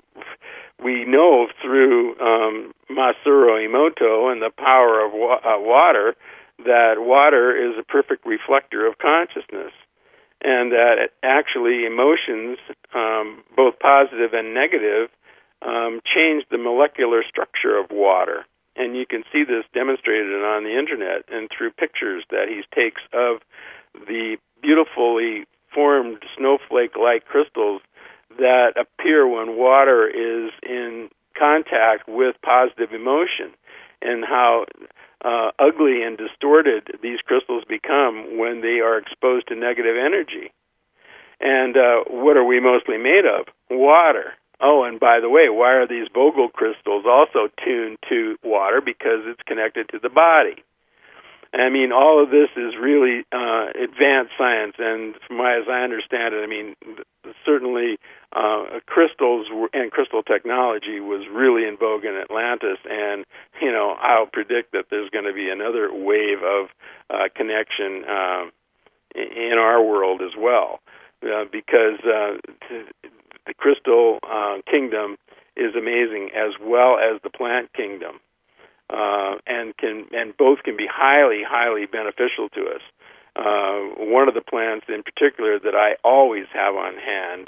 we know through um, Masaru Emoto and the power of wa- uh, water that water is a perfect reflector of consciousness, and that it actually emotions, um, both positive and negative, um, change the molecular structure of water. And you can see this demonstrated on the internet and through pictures that he takes of the beautifully formed snowflake-like crystals that appear when water is in contact with positive emotion, and how uh, ugly and distorted these crystals become when they are exposed to negative energy. And uh, what are we mostly made of? Water. Oh, and by the way, why are these Vogel crystals also tuned to water? Because it's connected to the body. I mean, all of this is really uh, advanced science, and from my, as I understand it, I mean, certainly uh, crystals were, and crystal technology was really in vogue in Atlantis, and, you know, I'll predict that there's going to be another wave of uh, connection uh, in our world as well, uh, because uh, the crystal uh, kingdom is amazing, as well as the plant kingdom. Uh, and can and both can be highly, highly beneficial to us. Uh, one of the plants in particular that I always have on hand,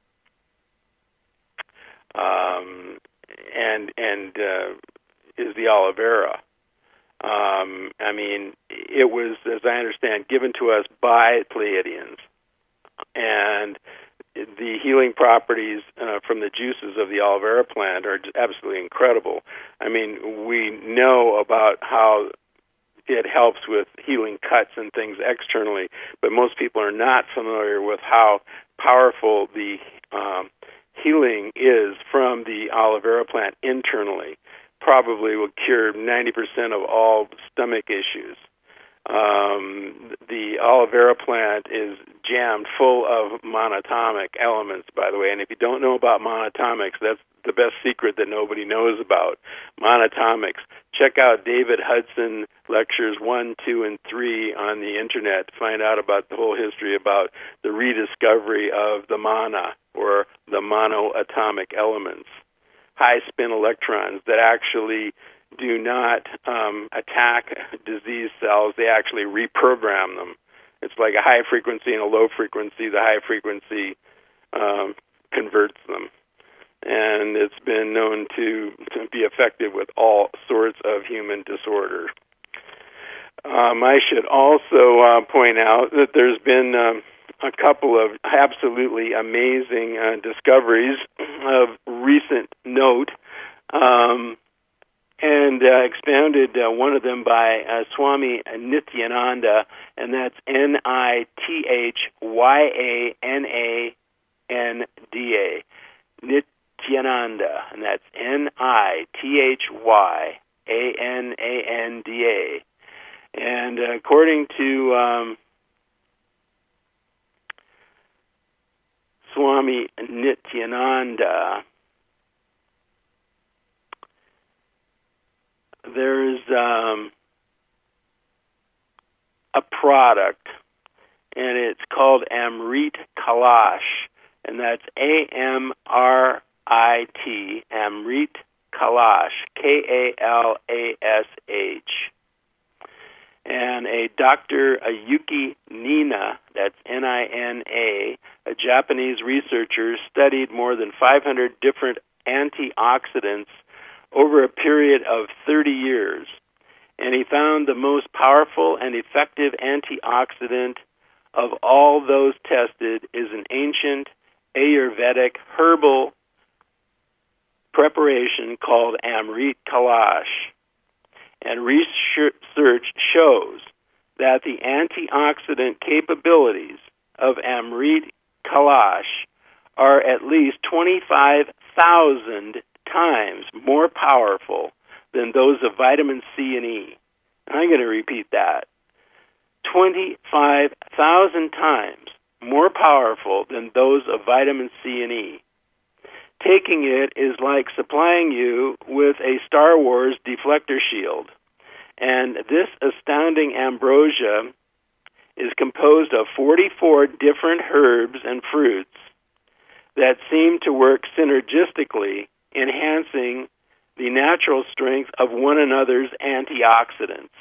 um, and and uh, is the aloe vera. Um, I mean, it was, as I understand, given to us by Pleiadians, and the healing properties uh, from the juices of the aloe vera plant are absolutely incredible. I mean, we know about how it helps with healing cuts and things externally, but most people are not familiar with how powerful the um, healing is from the aloe vera plant internally. Probably will cure ninety percent of all stomach issues. Um, the aloe vera plant is jammed full of monatomic elements, by the way, and if you don't know about monatomics, that's the best secret that nobody knows about. Monatomics. Check out David Hudson lectures one, two, and three on the internet to find out about the whole history about the rediscovery of the mana, or the monoatomic elements. High-spin electrons that actually do not um, attack disease cells. They actually reprogram them. It's like a high frequency and a low frequency. The high frequency um, converts them. And it's been known to, to be effective with all sorts of human disorders. Um, I should also uh, point out that there's been um, a couple of absolutely amazing uh, discoveries of recent note, um, and uh, expounded uh, one of them by uh, Swami Nityananda, and that's N I T H Y A N A N D A, Nityananda, and that's N I T H Y A N A N D A. And uh, according to um, Swami Nityananda, there's um, a product, and it's called Amrit Kalash, and that's A M R I T, Amrit Kalash, K A L A S H. And a Doctor Yuki Nina, that's N I N A, a Japanese researcher, studied more than five hundred different antioxidants over a period of thirty years. And he found the most powerful and effective antioxidant of all those tested is an ancient Ayurvedic herbal preparation called Amrit Kalash. And research shows that the antioxidant capabilities of Amrit Kalash are at least twenty-five thousand times more powerful than those of vitamin C and E. And I'm going to repeat that. twenty-five thousand times more powerful than those of vitamin C and E. Taking it is like supplying you with a Star Wars deflector shield. And this astounding ambrosia is composed of forty-four different herbs and fruits that seem to work synergistically, enhancing the natural strength of one another's antioxidants.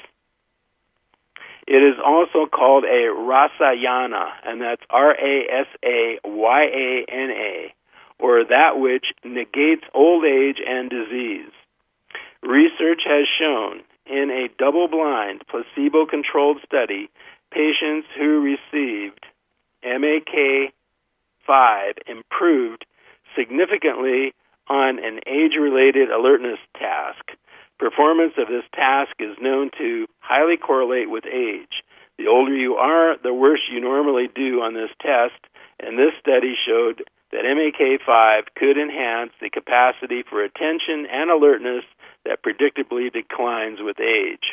It is also called a rasayana, and that's R A S A Y A N A, or that which negates old age and disease. Research has shown in a double-blind, placebo-controlled study, patients who received M A K five improved significantly on an age-related alertness task. Performance of this task is known to highly correlate with age. The older you are, the worse you normally do on this test, and this study showed that M A K five could enhance the capacity for attention and alertness that predictably declines with age.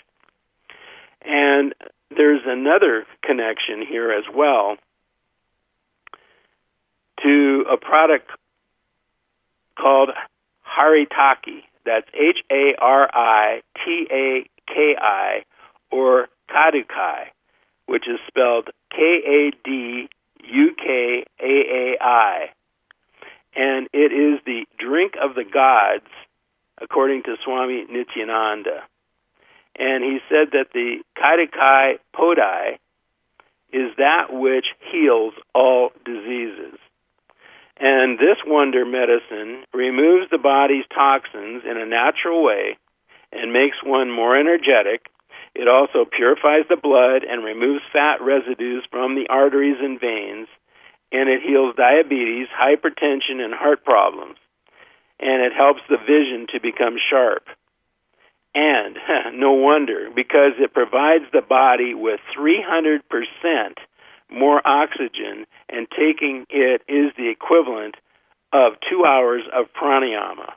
And there's another connection here as well to a product called Haritaki. That's H A R I T A K I, or Kadukai, which is spelled K A D U K A A I. And it is the drink of the gods, according to Swami Nityananda. And he said that the Kadukai Podai is that which heals all diseases. And this wonder medicine removes the body's toxins in a natural way and makes one more energetic. It also purifies the blood and removes fat residues from the arteries and veins, and it heals diabetes, hypertension, and heart problems. And it helps the vision to become sharp. And no wonder, because it provides the body with three hundred percent more oxygen, and taking it is the equivalent of two hours of pranayama.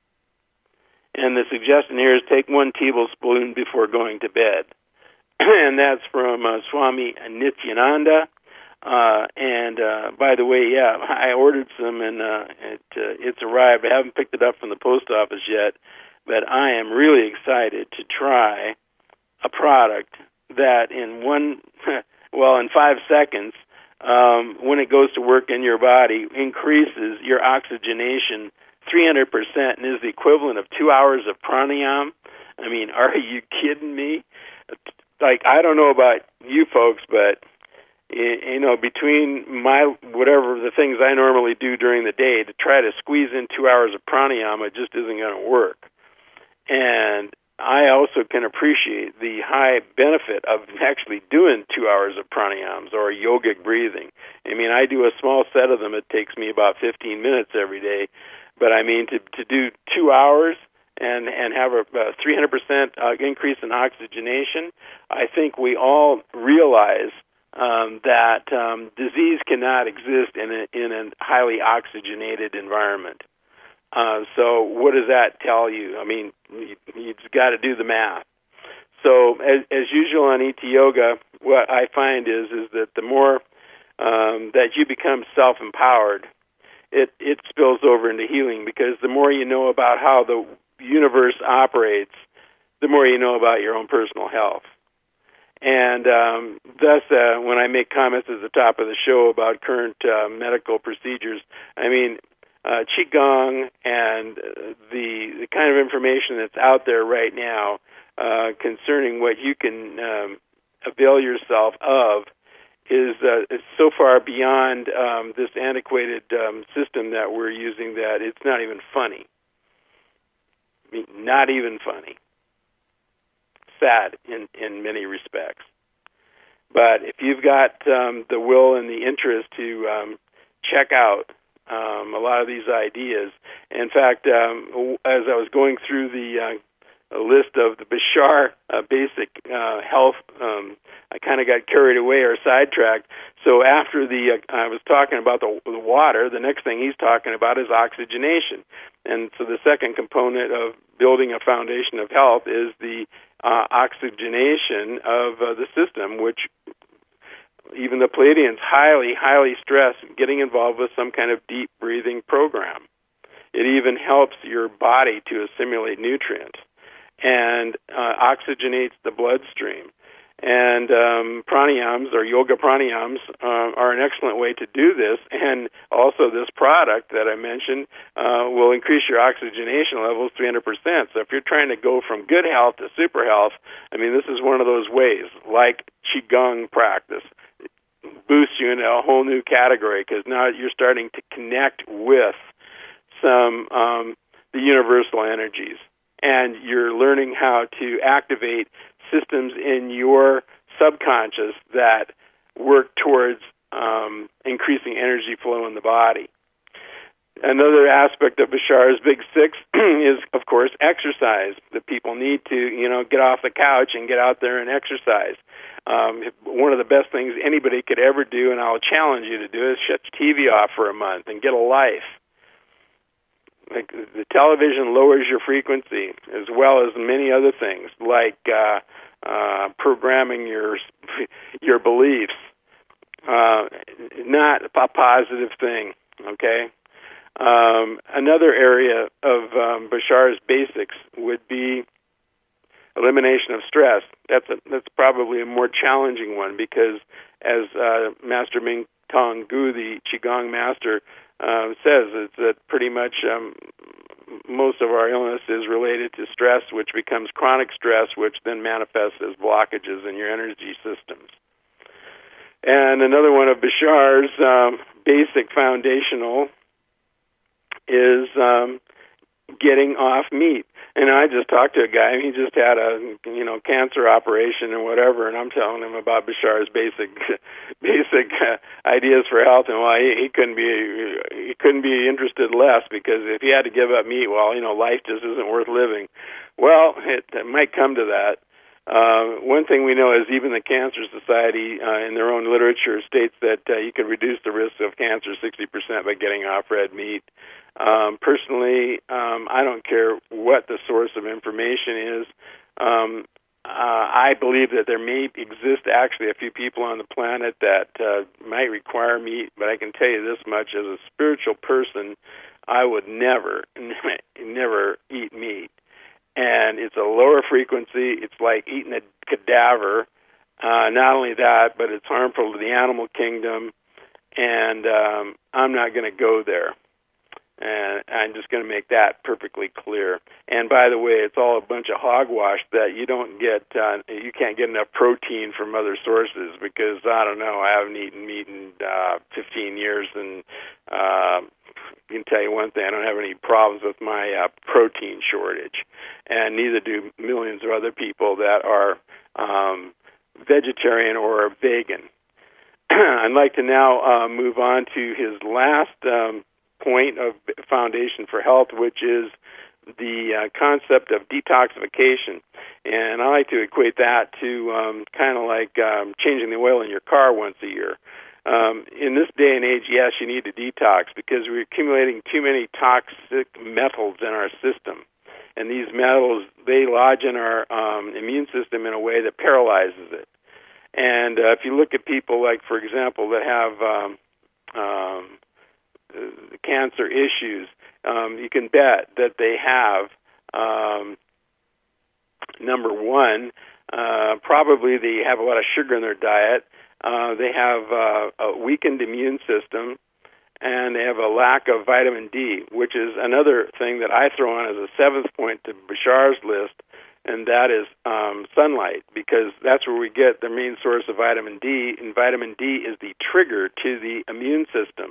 And the suggestion here is take one tablespoon before going to bed. And that's from uh, Swami Nityananda. Uh, and uh, by the way, yeah, I ordered some, and uh, it, uh, it's arrived. I haven't picked it up from the post office yet, but I am really excited to try a product that in one, well, in five seconds, um, when it goes to work in your body, increases your oxygenation three hundred percent and is the equivalent of two hours of pranayama. I mean, are you kidding me? Like, I don't know about you folks, but, you know, between my, whatever the things I normally do during the day, to try to squeeze in two hours of pranayama just isn't going to work. And I also can appreciate the high benefit of actually doing two hours of pranayams or yogic breathing. I mean, I do a small set of them. It takes me about fifteen minutes every day. But I mean, to to do two hours and, and have a, a three hundred percent uh, increase in oxygenation, I think we all realize um, that um, disease cannot exist in a, in a highly oxygenated environment. Uh, so what does that tell you? I mean, you, you just got to do the math. So as, as usual on E T Yoga, what I find is is that the more um, that you become self-empowered, it, it spills over into healing, because the more you know about how the universe operates, the more you know about your own personal health. And um, thus, uh, when I make comments at the top of the show about current uh, medical procedures, I mean, uh, Qigong and the, the kind of information that's out there right now uh, concerning what you can um, avail yourself of is, uh, is so far beyond um, this antiquated um, system that we're using that it's not even funny. I mean, not even funny. Sad in, in many respects. But if you've got um, the will and the interest to um, check out um, a lot of these ideas, in fact, um, as I was going through the uh, list of the Bashar uh, basic uh, health, um, I kind of got carried away or sidetracked. So after the uh, I was talking about the, the water, the next thing he's talking about is oxygenation. And so the second component of building a foundation of health is the uh, oxygenation of uh, the system, which even the Pleiadians highly, highly stress getting involved with some kind of deep breathing program. It even helps your body to assimilate nutrients and uh, oxygenates the bloodstream. And um, pranayams or yoga pranayams uh, are an excellent way to do this. And also this product that I mentioned uh, will increase your oxygenation levels three hundred percent. So if you're trying to go from good health to super health, I mean, this is one of those ways, like Qigong practice. It boosts you into a whole new category, because now you're starting to connect with some um, the universal energies. And you're learning how to activate systems in your subconscious that work towards um, increasing energy flow in the body. Another aspect of Bashar's Big Six is, of course, exercise. The people need to, you know, get off the couch and get out there and exercise. Um, one of the best things anybody could ever do, and I'll challenge you to do, is shut the T V off for a month and get a life. Like, the television lowers your frequency, as well as many other things, like uh, uh, programming your your beliefs. Uh, not a positive thing, okay? Um, another area of um, Bashar's basics would be elimination of stress. That's a, that's probably a more challenging one, because as uh, Master Ming Tong Gu, the Qigong master, Uh, says it's that pretty much um, most of our illness is related to stress, which becomes chronic stress, which then manifests as blockages in your energy systems. And another one of Bashar's um, basic foundational is um, getting off meat. And I just talked to a guy, and he just had a, you know, cancer operation and whatever, and I'm telling him about Bashar's basic, basic uh, ideas for health, and why he, he couldn't be, he couldn't be interested less, because if he had to give up meat, well, you know, life just isn't worth living. Well, it, it might come to that. Uh, one thing we know is even the Cancer Society, uh, in their own literature, states that uh, you can reduce the risk of cancer sixty percent by getting off red meat. Um, personally, um, I don't care what the source of information is. Um, uh, I believe that there may exist actually a few people on the planet that uh, might require meat, but I can tell you this much: as a spiritual person, I would never, never eat meat. And it's a lower frequency. It's like eating a cadaver. Uh, not only that, but it's harmful to the animal kingdom, and um, I'm not going to go there. And I'm just going to make that perfectly clear. And by the way, it's all a bunch of hogwash that you don't get, uh, you can't get enough protein from other sources, because, I don't know, I haven't eaten meat in uh, fifteen years, and uh, I can tell you one thing, I don't have any problems with my uh, protein shortage, and neither do millions of other people that are um, vegetarian or vegan. I'd like to now uh, move on to his last um, point of Foundation for Health, which is the uh, concept of detoxification. And I like to equate that to um, kind of like um, changing the oil in your car once a year. Um, in this day and age, yes, you need to detox, because we're accumulating too many toxic metals in our system. And these metals, they lodge in our um, immune system in a way that paralyzes it. And uh, if you look at people like, for example, that have um, um, uh, cancer issues, um, you can bet that they have, um, number one, uh, probably they have a lot of sugar in their diet. Uh, they have uh, a weakened immune system, and they have a lack of vitamin D, which is another thing that I throw on as a seventh point to Bashar's list, and that is um, sunlight, because that's where we get the main source of vitamin D, and vitamin D is the trigger to the immune system.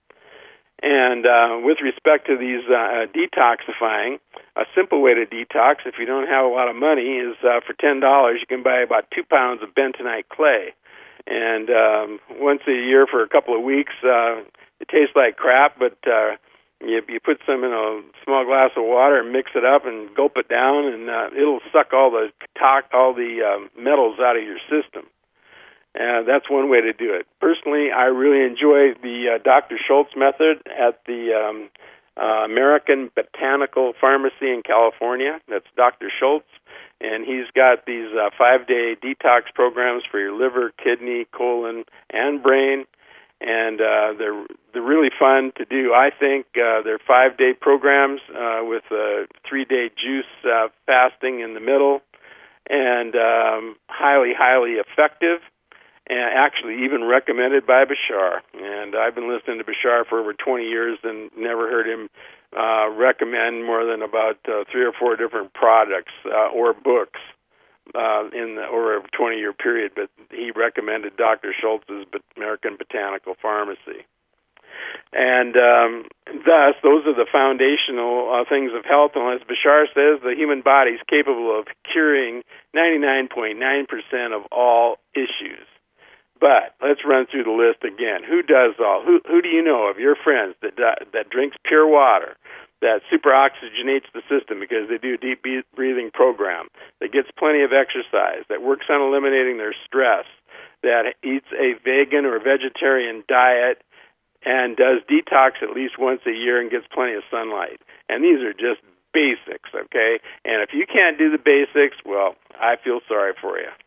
And uh, with respect to these uh, detoxifying, a simple way to detox, if you don't have a lot of money, is uh, for ten dollars you can buy about two pounds of bentonite clay. And um, once a year for a couple of weeks, uh, it tastes like crap, but uh, you, you put some in a small glass of water and mix it up and gulp it down, and uh, it'll suck all the to- all the um, metals out of your system. And that's one way to do it. Personally, I really enjoy the uh, Doctor Schultz method at the um, uh, American Botanical Pharmacy in California. That's Doctor Schultz. And he's got these uh, five-day detox programs for your liver, kidney, colon, and brain. And uh, they're they're really fun to do. I think uh, they're five-day programs uh, with a three-day juice uh, fasting in the middle, and um, highly, highly effective, and actually even recommended by Bashar. And I've been listening to Bashar for over twenty years and never heard him uh, recommend more than about uh, three or four different products uh, or books uh, in the, over a twenty-year period. But he recommended Doctor Schultz's American Botanical Pharmacy. And um, thus, those are the foundational uh, things of health. And as Bashar says, the human body is capable of curing ninety-nine point nine percent of all issues. But let's run through the list again. Who does all? Who who do you know of your friends that that drinks pure water, that super oxygenates the system because they do a deep breathing program, that gets plenty of exercise, that works on eliminating their stress, that eats a vegan or vegetarian diet, and does detox at least once a year and gets plenty of sunlight? And these are just basics, okay? And if you can't do the basics, well, I feel sorry for you.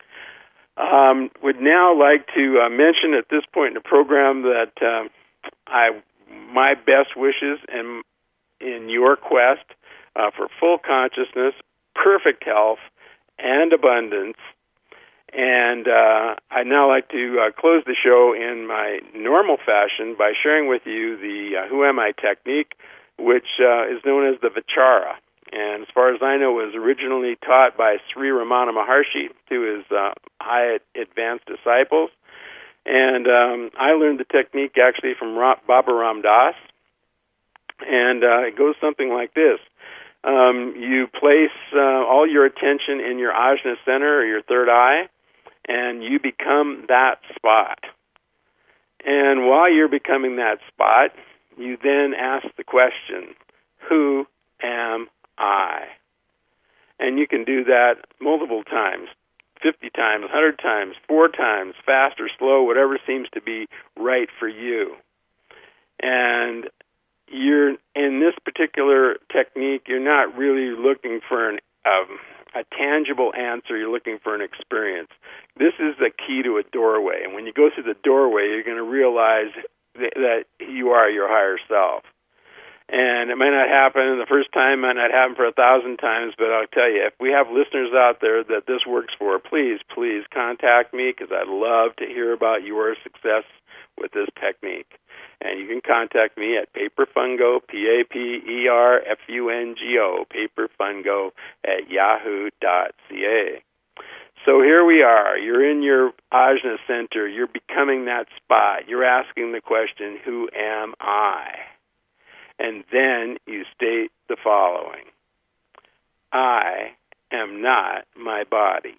Um, would now like to uh, mention at this point in the program that uh, I my best wishes in, in your quest uh, for full consciousness, perfect health, and abundance. And uh, I'd now like to uh, close the show in my normal fashion by sharing with you the uh, Who Am I technique, which uh, is known as the Vichara. And as far as I know, it was originally taught by Sri Ramana Maharshi to his uh, high advanced disciples. And um, I learned the technique actually from Ra- Baba Ram Das. And uh, it goes something like this. Um, you place uh, all your attention in your ajna center or your third eye, and you become that spot. And while you're becoming that spot, you then ask the question, who am I? And you can do that multiple times, fifty times, one hundred times, four times, fast or slow, whatever seems to be right for you. And you're in this particular technique, you're not really looking for an, um, a tangible answer. You're looking for an experience. This is the key to a doorway. And when you go through the doorway, you're going to realize th- that you are your higher self. And it may not happen the first time, might not happen for a thousand times, but I'll tell you, if we have listeners out there that this works for, please, please contact me, because I'd love to hear about your success with this technique. And you can contact me at paperfungo, P A P E R F U N G O, paperfungo at yahoo dot c a. So here we are. You're in your ajna center. You're becoming that spot. You're asking the question, who am I? And then you state the following. I am not my body.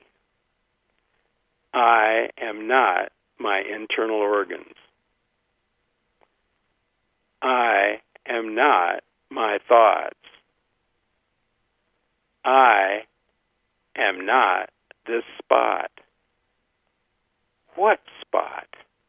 I am not my internal organs. I am not my thoughts. I am not this spot. What spot?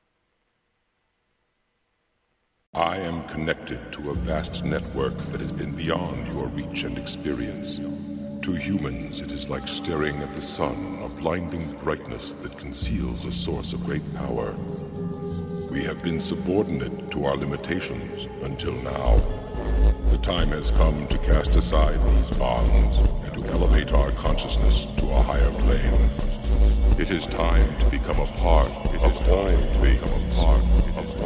I am connected to a vast network that has been beyond your reach and experience. To humans, it is like staring at the sun, a blinding brightness that conceals a source of great power. We have been subordinate to our limitations until now. The time has come to cast aside these bonds and to elevate our consciousness to a higher plane. It is time to become a part. It is time to become a part. It is